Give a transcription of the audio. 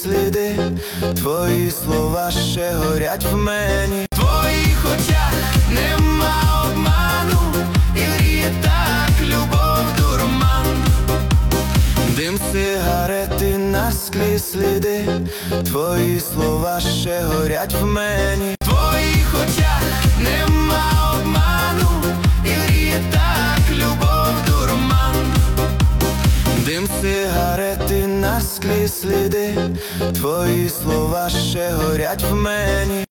сліди, твої слова ще горять в мені. В твоїх очах нема обману, і гріє так любов дурман. Дим сигарети на склі сліди, твої слова ще горять в мені. В твоїх очах нема обману, і гріє так любов дурман. Дим сигарети на склі сліди, твої слова ще горять в мені.